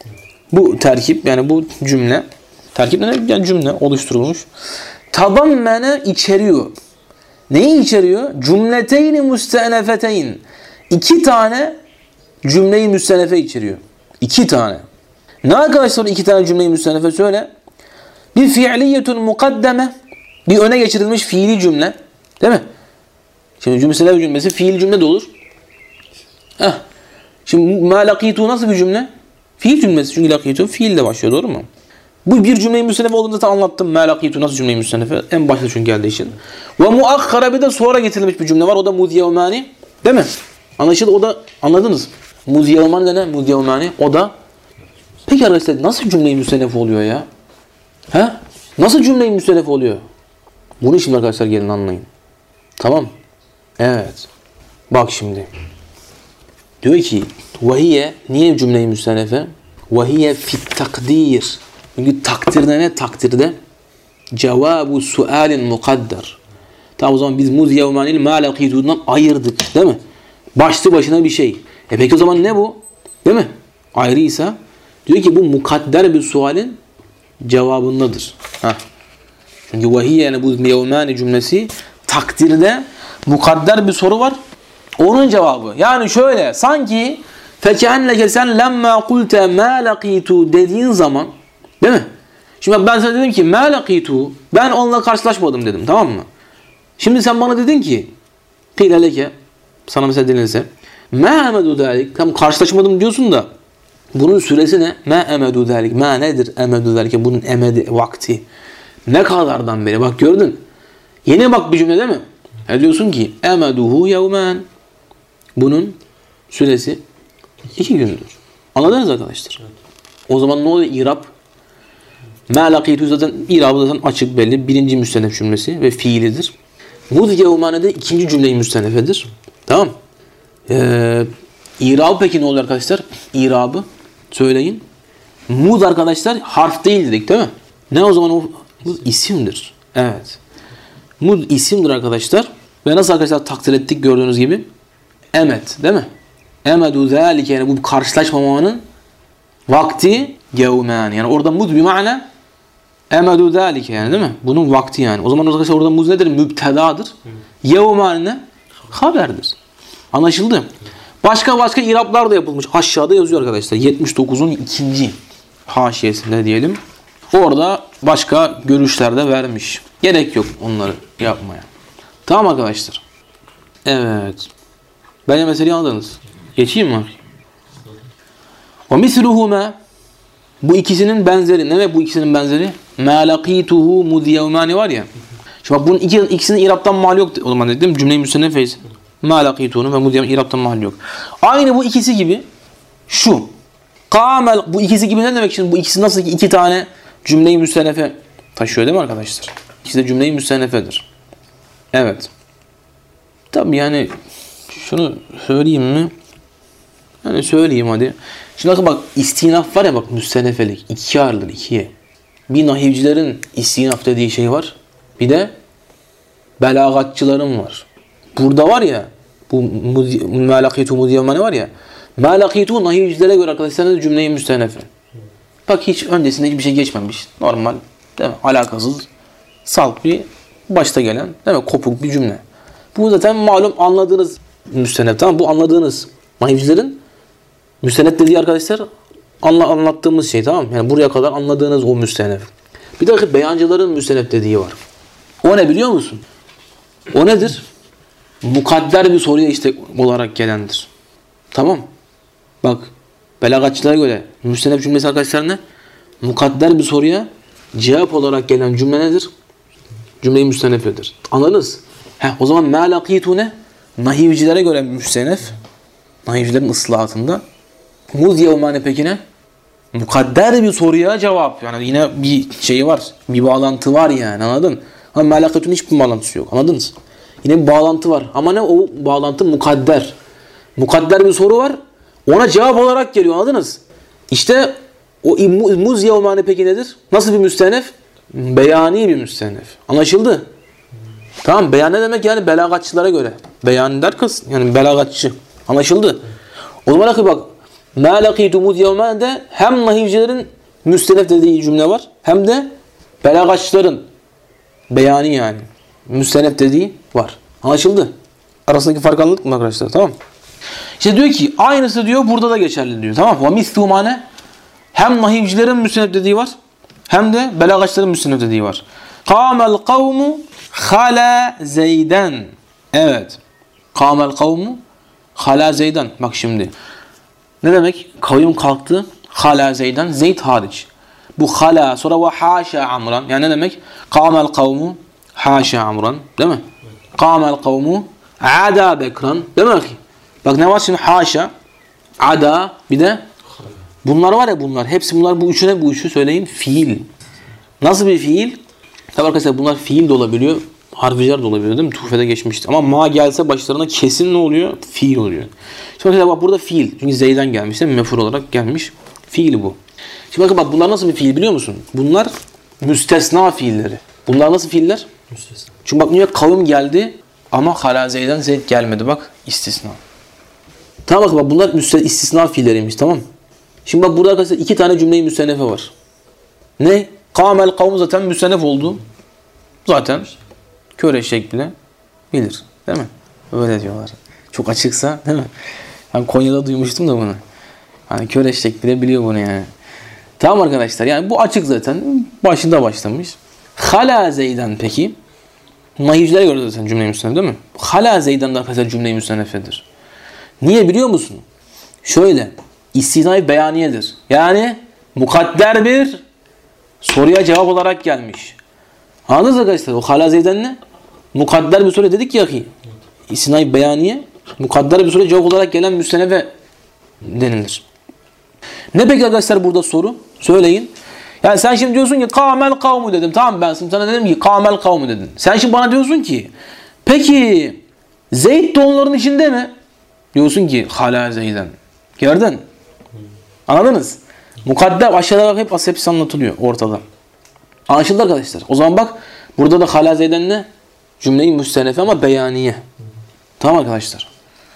Bu terkip yani bu cümle. Terkip ne? Yani cümle oluşturulmuş. Tadammene içeriyor. Neyi içeriyor? Cümleteyni müstenefeteyn. İki tane cümleyi müstenefe içeriyor. İki tane. Ne arkadaşlar iki tane cümleyi müstenefe söyle. Bir fiiliyetun mukaddeme. Bir öne geçirilmiş fiili cümle. Değil mi? Şimdi müstenefe cümlesi fiil cümle de olur. Heh. Şimdi ma lakitu nasıl bir cümle? Fiil cümlesi. Çünkü lakitu fiille başlıyor. Doğru mu? Bu bir cümleyi müstenefe olduğunu zaten anlattım. Ma lakitu nasıl cümleyi müstenefe? En başta çünkü geldiği için. Ve muakkara bir de sonra getirilmiş bir cümle var. O da muz yevmani. Değil mi? Anlaşıldı. O da anladınız. Muz yevmani de ne? Muz yevmani. O da. Peki arkadaşlar nasıl cümleyi müstenefe oluyor ya? He? Nasıl cümleyi müstenefe oluyor? Bunu şimdi arkadaşlar gelin anlayın. Tamam. Evet. Bak şimdi. Diyor ki vahiye niye cümleyi müstenefe? Vahiye fit takdir. Çünkü takdirde ne? Takdirde cevabu sualin mukadder. Tamam o zaman biz muz yevmanil ma lakitu'dan ayırdık. Değil mi? Başlı başına bir şey. E peki o zaman ne bu? Değil mi? Ayrıysa diyor ki bu mukadder bir sualin cevabındadır. Heh. Çünkü vahiye yani bu yevmani cümlesi takdirde mukadder bir soru var. Onun cevabı. Yani şöyle sanki fekenneke sen lemma kulte ma lakitu dediğin zaman değil mi? Şimdi ben sana dedim ki ma lakitu ben onunla karşılaşmadım dedim. Tamam mı? Şimdi sen bana dedin ki kıyle leke sana mesela denilse ma emedu dalik tam karşılaşmadım diyorsun da bunun süresi ne? Ma emedu dalik. Ma nedir emedu dalik? Bunun emedi vakti. Ne kadardan beri? Bak gördün. Yeni bak bir cümle değil mi? E diyorsun ki emeduhu yevmen. Bunun süresi iki gündür. Anladınız arkadaşlar? Evet. O zaman ne oluyor? İrab. Ma lakitu zaten İrabı zaten açık belli. Birinci müstenef cümlesi ve fiilidir. Muz yevmane de ikinci cümleyi müstenefedir. Tamam. Ee, İrabı peki ne oluyor arkadaşlar? İrabı söyleyin. Muz arkadaşlar harf değil dedik değil mi? Ne o zaman o? Muz isimdir. Evet. Muz isimdir arkadaşlar. Ve nasıl arkadaşlar takdir ettik gördüğünüz gibi? Emet değil mi? Emedu zâlike yani bu karşılaşmamanın vakti yevmen. Yani orada muz bir ma'na emedu zâlike yani değil mi? Bunun vakti yani. O zaman arkadaşlar orada muz nedir? Mübtedadır. Yevmen ne? Haberdir. Anlaşıldı? Başka başka iraplar da yapılmış. Aşağıda yazıyor arkadaşlar. yetmiş dokuzun ikinci haşiyesinde diyelim. Orada başka görüşler de vermiş. Gerek yok onları yapmaya. Tamam arkadaşlar. Evet. Bence meseleyi anladınız. Geçeyim mi? O misluhuma bu ikisinin benzeri. Ne ve bu ikisinin benzeri? Ma laqituhu muz yevmani var ya. Şimdi bak bunun iki, ikisinin iraptan mahal yok. O zaman dedim cümle-i müstennefeyiz. Ma laqituhu ve muz yevmani iraptan mahal yok. Aynı bu ikisi gibi şu. Kamel bu ikisi gibi ne demek şimdi? Bu ikisi nasıl ki iki tane cümle-i müstennefe taşıyor değil mi arkadaşlar? İkisi de cümle-i müstennefedir. Evet. Tabii yani şunu söyleyeyim mi? Yani söyleyeyim hadi. Şimdi bakın bak istinaf var ya bak müstennefelik. İkiye ayrılır ikiye. Bir nahivcilerin istinaf dediği şey var. Bir de belagatçıların var. Burada var ya bu ma lakitu muz yevmani var ya ma lakitu nahivcilere göre arkadaşlar cümle-i müstennefe. Bak hiç öncesinde hiçbir şey geçmemiş. Normal değil mi? Alakasız salt bir başta gelen değil mi? Kopuk bir cümle. Bu zaten malum anladığınız müstenef. Tamam bu anladığınız nahivcilerin müstenef dediği arkadaşlar anla, anlattığımız şey tamam yani buraya kadar anladığınız o müstenef. Bir de beyancıların müstenef dediği var. O ne biliyor musun? O nedir? Mukadder bir soruya işte olarak gelendir. Tamam. Bak belagatçılara göre müstenef cümlesi arkadaşlar ne? Mukadder bir soruya cevap olarak gelen cümle nedir? Cümle-i müstenefedir. Anladınız? Heh, o zaman ma lakitu ne? Nahivcilere göre müstenef. Nahivcilerin ıslahatında. Muz yevmane peki ne? Mukadder bir soruya cevap. Yani yine bir şey var. Bir bağlantı var yani anladın? Ama ma lakitu'nun hiçbir bağlantısı yok. Anladınız? Yine bir bağlantı var. Ama ne o bağlantı? Mukadder. Mukadder bir soru var. Ona cevap olarak geliyor. Anladınız? İşte o muz yevmane peki nedir? Nasıl bir müstenef? Beyani bir müstenef. Anlaşıldı? Tamam beyan ne demek yani belagatçılara göre. Beyan der kız. Yani belagatçı. Anlaşıldı. O zaman bak. مَا لَقِيتُمُ دِيَوْمَنْ hem nahivcilerin müstenef dediği cümle var. Hem de belagatçıların beyanı yani. Müstenef dediği var. Anlaşıldı. Arasındaki fark anladık mı arkadaşlar? Tamam. İşte diyor ki aynısı diyor burada da geçerli diyor. Tamam. وَمِثُّ مَانَ hem nahivcilerin müstenef dediği var. Hem de belagatçıların müstenef dediği var. قَامَ الْقَوْمُ خَلَا زَيْدًا Evet. قَامَ الْقَوْمُ خَلَا زَيْدًا Bak şimdi. Ne demek? Kavim kalktı. Hala Zeyd'den. Zeyd hariç. Bu hala sonra ve haşa amran. Yani ne demek? Kâmel kavmu haşa amran. Değil mi? Kâmel kavmu ada bekran. Değil mi? Bak ne var şimdi? Haşa, ada bir de bunlar var ya bunlar. Hepsi bunlar bu üçüne bu üçü söyleyin. Fiil. Nasıl bir fiil? Tabi arkadaşlar bunlar fiil de olabiliyor. Harfiler de olabiliyor değil mi? Tuhfede geçmişti. Ama ma gelse başlarına kesin ne oluyor? Fiil oluyor. Şimdi bak burada fiil. Çünkü Zeyd'den gelmiş değil mi? Mef'ul olarak gelmiş. Fiil bu. Şimdi bakın bak bunlar nasıl bir fiil biliyor musun? Bunlar müstesna fiilleri. Bunlar nasıl fiiller? Müstesna. Çünkü bak niye kavim geldi ama hala Zeyd'den Zeyd gelmedi. Bak istisna. Tamam bak, bak bunlar istisna fiilleriymiş tamam. Şimdi bak burada arkadaşlar iki tane cümleyi müstennefe var. Ne? Kâmel kavmu zaten müstennef oldu. Zaten kör eşek bile bilir. Değil mi? Öyle diyorlar. Çok açıksa değil mi? Ben Konya'da duymuştum da bunu. Hani kör eşek bile biliyor bunu yani. Tamam arkadaşlar yani bu açık zaten. Başında başlamış. Hala Zeydan peki. Nahivcilere göre zaten cümle-i müstennef değil mi? Hala Zeydan da arkadaşlar cümle-i müstennefedir. Niye biliyor musun? Şöyle. İstinai beyaniyedir. Yani mukadder bir soruya cevap olarak gelmiş. Anladınız arkadaşlar? O hala Zeydan ne? Mukadder bir soru dedik ya ki. İstinai beyaniye mukadder bir soru cevap olarak gelen müstennefe denilir. Ne peki arkadaşlar burada soru? Söyleyin. Yani sen şimdi diyorsun ki kâmel kavmu dedim. Tamam ben sana dedim ki kâmel kavmu dedin. Sen şimdi bana diyorsun ki peki Zeyd de onların içinde mi? Diyorsun ki hala Zeyden. Gördün? Anladınız? Mukadder aşağıda bak hep hepsi anlatılıyor ortada. Anlaşıldı arkadaşlar. O zaman bak burada da hala Zeyden ne? Cümle-i müstennefe ama beyaniye. Tamam arkadaşlar.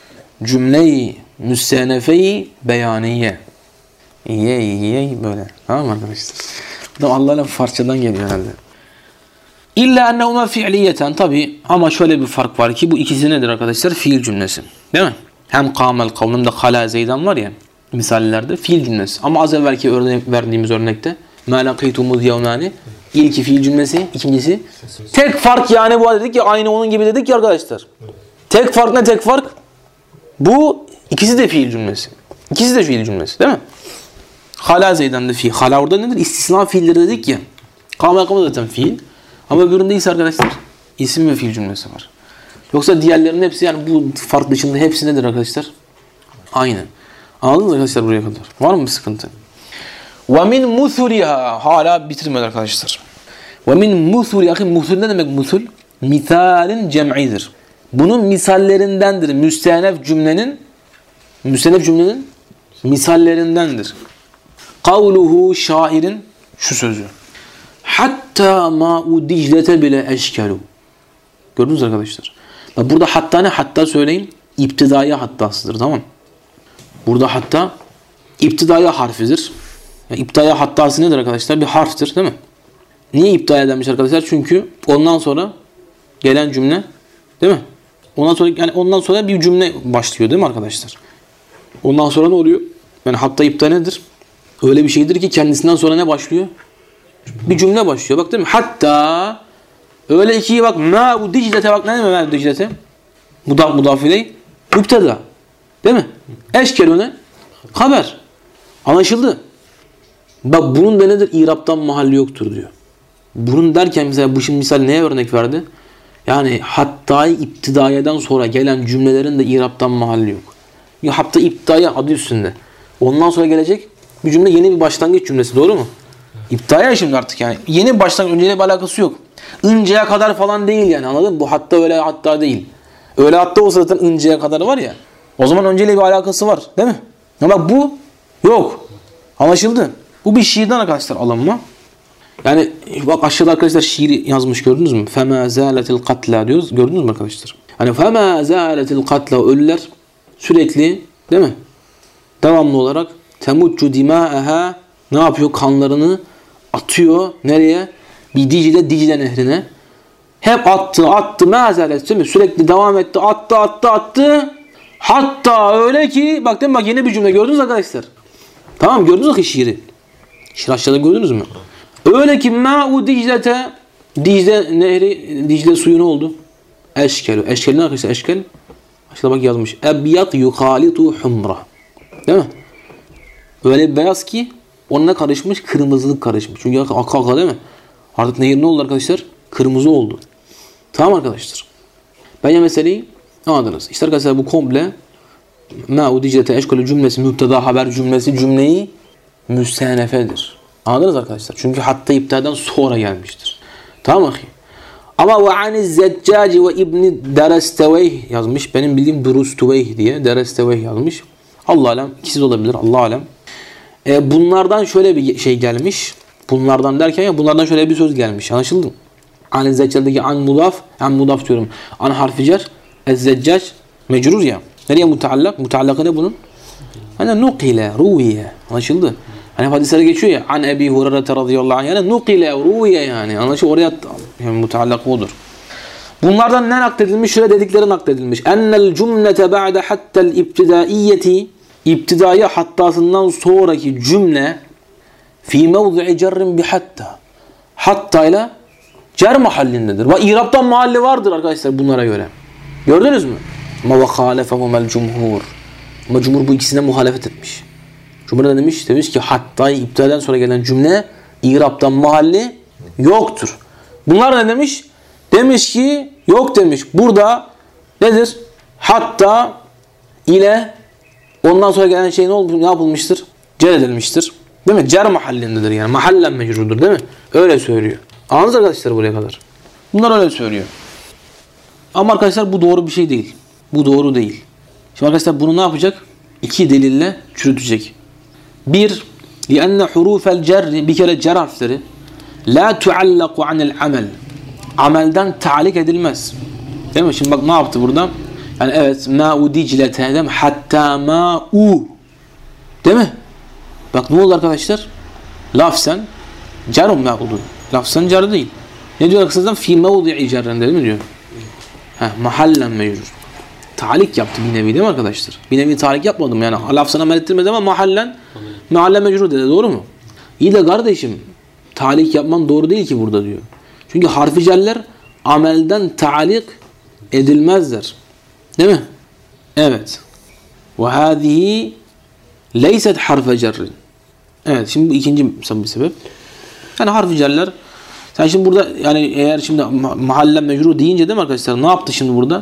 Cümle-i müstennefe-i beyaniye. İyi iyi böyle. Tamam mı arkadaşlar? Bu da Allah'ın farçadan geliyor herhalde. İlla ennehuma fi'liyeten tabi ama şöyle bir fark var ki bu ikisi nedir arkadaşlar? Fiil cümlesi. Değil mi? Hem kâmel kavm hem de hala Zeydan var ya misallerde fiil cümlesi. Ama az evvelki örnek verdiğimiz örnekte mâ lakîtumuz yevmâni İlki fiil cümlesi, ikincisi tek fark yani bu dedik ya aynı onun gibi dedik ya arkadaşlar. Tek fark ne tek fark? Bu ikisi de fiil cümlesi. İkisi de fiil cümlesi değil mi? Hala Zeydan da fiil. Hala orada nedir? İstisna fiilleri dedik ya. Kâmel kavm zaten fiil. Ama öbüründe ise arkadaşlar isim ve fiil cümlesi var. Yoksa diğerlerinin hepsi yani bu fark dışında hepsi nedir arkadaşlar? Aynı. Anladınız mı arkadaşlar buraya kadar? Var mı bir sıkıntı? وَمِنْ مُثُرِهَا Hala bitirmedi arkadaşlar. وَمِنْ مُثُرِهَا Muthul ne demek muthul? Misalin cem'idir. Bunun misallerindendir. Müstenef cümlenin müstenef cümlenin misallerindendir. Kavluhu şairin şu sözü. Hatta ma'u Dicle'te bile eşkelu. Gördünüz arkadaşlar. Bak burada hatta ne? Hatta söyleyin. İptidaya hattasıdır. Tamam. Burada hatta İptidaya harfidir. Yani İptidaya hattası nedir arkadaşlar? Bir harftir değil mi? Niye iptidaya denmiş arkadaşlar? Çünkü ondan sonra gelen cümle değil mi? Ondan sonra yani ondan sonra bir cümle başlıyor değil mi arkadaşlar? Ondan sonra ne oluyor? Yani hatta iptidaya nedir? Öyle bir şeydir ki kendisinden sonra ne başlıyor? Bir cümle başlıyor. Bak değil mi? Hatta öyle ki bak ma bu Dicle'te bak ne demek Dicle'te? Mudaf mudafiley müpteda. Değil mi? Eşkel ne? Haber. Anlaşıldı. Bak bunun da nedir? İraptan mahalli yoktur diyor. Bunun derken mesela bu şimdi misal neye örnek verdi? Yani hatta iptidayadan sonra gelen cümlelerin de İraptan mahalli yok. Ya hatta iptidaya adı üstünde. Ondan sonra gelecek bir cümle yeni bir başlangıç cümlesi. Doğru mu? İptidaya şimdi artık yani. Yeni bir başlangıç. Önceyle bir alakası yok. İnceye kadar falan değil yani. Anladın mı? Bu hatta öyle hatta değil. Öyle hatta olsa zaten inceye kadar var ya. O zaman önceyle bir alakası var. Değil mi? Ama bu yok. Anlaşıldı. Bu bir şiirden arkadaşlar alınma. Yani bak aşağıda arkadaşlar şiiri yazmış gördünüz mü? فَمَا زَالَتِ الْقَتْلَى diyoruz. Gördünüz mü arkadaşlar? Hani fema zâletil katla, ölüler sürekli, değil mi? Devamlı olarak temuccu dimâeha, ne yapıyor? Kanlarını atıyor. Nereye? Bir Dicle, Dicle nehrine. Hep attı, attı, mezalet, değil mi? Sürekli devam etti, attı, attı, attı. Hatta öyle ki, bak değil mi? Bak yeni bir cümle gördünüz arkadaşlar. Tamam, gördünüz mü şiiri? Şiir aşağıda gördünüz mü? Öyle ki ma'u Dicle'te, Dicle nehri, Dicle suyu ne oldu? Eşkel. Eşkel ne arkadaşlar? Eşkel. Aşağıda bak yazmış. Ebyat yukhalitu humra. Değil mi? Öyle beyaz ki onunla karışmış, kırmızılık karışmış. Çünkü aka aka değil mi? Artık nehir ne oldu arkadaşlar? Kırmızı oldu. Tamam arkadaşlar. Bence meseleyi anladınız. İşte arkadaşlar bu komple ma'u Dicle'te eşkelü cümlesi, müpteda haber cümlesi cümleyi müstenefedir. Anladınız arkadaşlar? Çünkü hatta iptalden sonra gelmiştir. Tamam mı? Ama ve aniz Zeccaci ve İbni Deresteveyh yazmış. Benim bildiğim Durustuveyh diye Deresteveyh yazmış. Allah alem. İkisi de olabilir. Allah alem. E, bunlardan şöyle bir şey gelmiş. Bunlardan derken ya bunlardan şöyle bir söz gelmiş. Anlaşıldı mı? Aniz Zeccac'daki an mudaf, an mudaf diyorum. An harfi cer. Ez-Zeccac mecrur ya. Nereye mutallak? Mutallakı ne bunun? Hani nukile, ruviye. Anlaşıldı? Hani hadislere geçiyor ya. An Ebi Hurerre radıyallahu anh. Yani nukile, ruviye yani. Anlaşıldı? Oraya yani mutallak odur. Bunlardan ne nakledilmiş? Şöyle dedikleri nakledilmiş. Ennel cümlete ba'de hattel ibtidaiyeti, İptidai hattasından sonraki cümle fi mevzi'i cerrin bi hatta. Hatta ile cer mahallindedir. Ve İrab'dan mahalli vardır arkadaşlar bunlara göre. Gördünüz mü? Ma ve halefehumel cumhur. Ama cumhur bu ikisine muhalefet etmiş. Cumhur ne demiş? Demiş ki hatta iptalden sonra gelen cümle İrab'dan mahalli yoktur. Bunlar ne demiş? Demiş ki yok demiş. Burada nedir? Hatta ile ondan sonra gelen şey ne olmuş, ne yapılmıştır? Cer edilmiştir. Değil mi? Cer mahallindedir yani. Mahallen mecrudur değil mi? Öyle söylüyor. Anladınız arkadaşlar buraya kadar. Bunlar öyle söylüyor. Ama arkadaşlar bu doğru bir şey değil. Bu doğru değil. Şimdi arkadaşlar bunu ne yapacak? İki delille çürütecek. Bir, لِأَنَّ حُرُوفَ الْجَرِّ bir kere cer harfleri لَا تُعَلَّقُ عَنِ الْعَمَلِ amelden talik edilmez. Değil mi? Şimdi bak ne yaptı burada? Yani evet ma'u Dicle'te değil mi? Hatta ma'u. Değil mi? Bak ne oldu arkadaşlar? Lafzen cerun ma'udu. Lafzen cer değil. Ne diyor arkadaşlar? Fi mevdi'i cerren değil mi diyor? Heh, mahallen mecrur. Talik yaptı bir nevi değil mi arkadaşlar? Bir nevi talik yapmadım yani. Lafzen amel ettirmedi ama mahallen mahallen mecrur dedi. Doğru mu? İyi de kardeşim talik yapman doğru değil ki burada diyor. Çünkü harfi cerler amelden talik edilmezler. Değil mi? Evet. Ve hâzihi leyset harfe cerrin. Evet şimdi bu ikinci bir sebep. Yani harfi cerler sen şimdi burada yani eğer şimdi mahallen mecrur deyince değil mi arkadaşlar? Ne yaptı şimdi burada?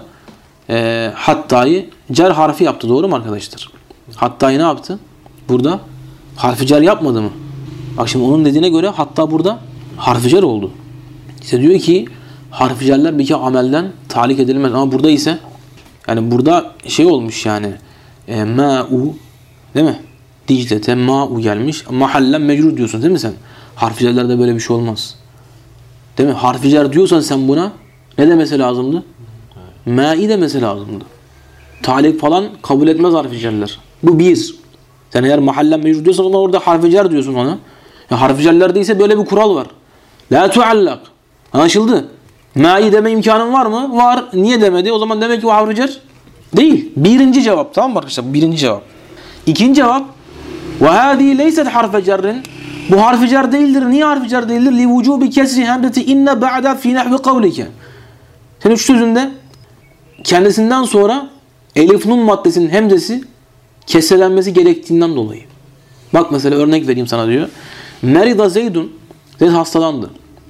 Ee, hattayı cer harfi yaptı. Doğru mu arkadaşlar? Hattayı ne yaptı? Burada harfi cer yapmadı mı? Bak şimdi onun dediğine göre hatta burada harfi cer oldu. İşte diyor ki harfi cerler bir kere amelden talik edilmez. Ama burada ise yani burada şey olmuş yani e, ma'u değil mi? Dicle'te ma'u gelmiş. Mahallen mecrur diyorsun değil mi sen? Harfi cerlerde böyle bir şey olmaz. Değil mi? Harfi cer diyorsan sen buna ne demesi lazımdı? Ma'i demesi lazımdı. Talik falan kabul etmez harfi cerler. Bu bir. Sen eğer mahallen mecrur diyorsan ona orada harfi cer diyorsun ona. Ya harfi cerlerde ise böyle bir kural var. La tuallak. Anlaşıldı? Ma'i deme imkanın var mı? Var. Niye demedi? O zaman demek ki o harfi cer değil. Birinci cevap. Tamam mı arkadaşlar? Birinci cevap. İkinci cevap. Ve hâzî leyset harfe cerrin. Bu harfi cer değildir. Niye harfi cer değildir? Li vücûbi kesri hemzeti inne ba'da fî nehvi kavlike. Senin üç sözünde kendisinden sonra elif nun maddesinin hemzesi kesrelenmesi gerektiğinden dolayı. Bak mesela örnek vereyim sana diyor. Merida Zeydun. Zeyd hastalandı.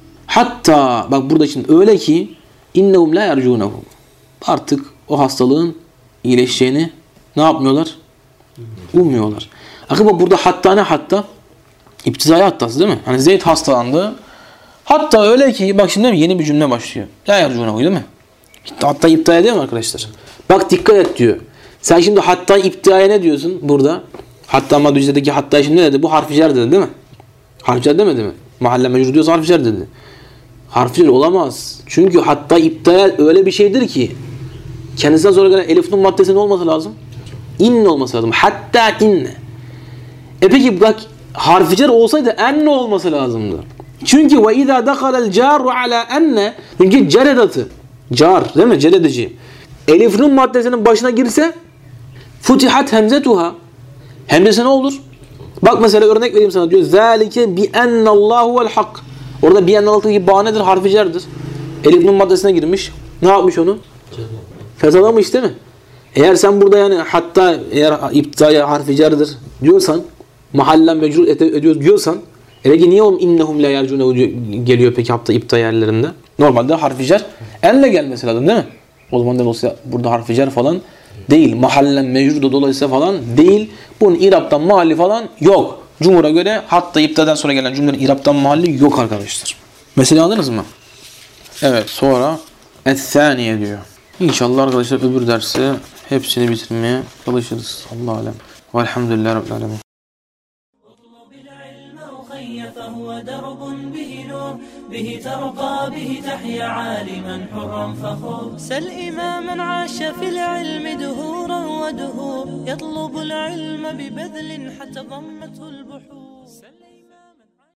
Hatta bak burada şimdi öyle ki innehum la yercunehu. Artık o hastalığın iyileşeceğini ne yapmıyorlar? Ummuyorlar. Akıba burada hatta ne hatta? İptizai hattası değil mi? Hani Zeyd hastalandı. Hatta öyle ki bak şimdi yeni bir cümle başlıyor. La yercunehu değil mi? Hatta iptidai değil mi arkadaşlar? Bak dikkat et diyor. Sen şimdi hatta iptidai ne diyorsun burada? Hatta Madüce'deki hatta şimdi ne dedi? Bu harfi cer dedi değil mi? Harfi cer demedi mi? Mahalle mecrur diyorsa harfi cer dedi. Harfi cer olamaz. Çünkü hatta iptidai öyle bir şeydir ki kendisinden sonra gelen elif nun maddesi ne olması lazım? İnne olması lazım. Hatta inne. E peki bak harfi cer olsaydı enne olması lazımdı. Çünkü ve izâ dakhalel câru alâ enne, çünkü cer edatı. Car değil mi? Cer edici. Elif nun maddesinin başına girse futihat hemzetuha. Hemzesi ne olur? Bak mesela örnek vereyim sana, diyor zâlike bi ennallâhu vel hak. Orada bi ennallâhu ba nedir? Harfi cerdir. Elif nun maddesine girmiş. Ne yapmış onu? Fezalamış değil mi? Eğer sen burada yani hatta eğer iptaya harfi cerdir diyorsan, mahallen mecrur ediyoruz diyorsan, peki niye oğlum innehum la yercune geliyor peki hatta ipta yerlerinde? Normalde harfi cer enle gelmesi lazım değil mi? O zaman dolayısıyla burada harfi cer falan değil. Mahallen mecrur da dolayısıyla falan değil. Bunun iraptan mahalli falan yok. Cumhur'a göre hatta iptadan sonra gelen cümlenin iraptan mahalli yok arkadaşlar. Mesela anladınız mı? Evet, sonra es-saniye diyor. İnşallah arkadaşlar öbür dersi hepsini bitirmeye çalışırız. Allahu alem. Velhamdülillahi rabbil alamin. فهو درب به نور به ترقى به تحيا عالما حرا فخور سل إماما عاش في العلم دهورا ودهور يطلب العلم ببذل حتى ضمته البحور.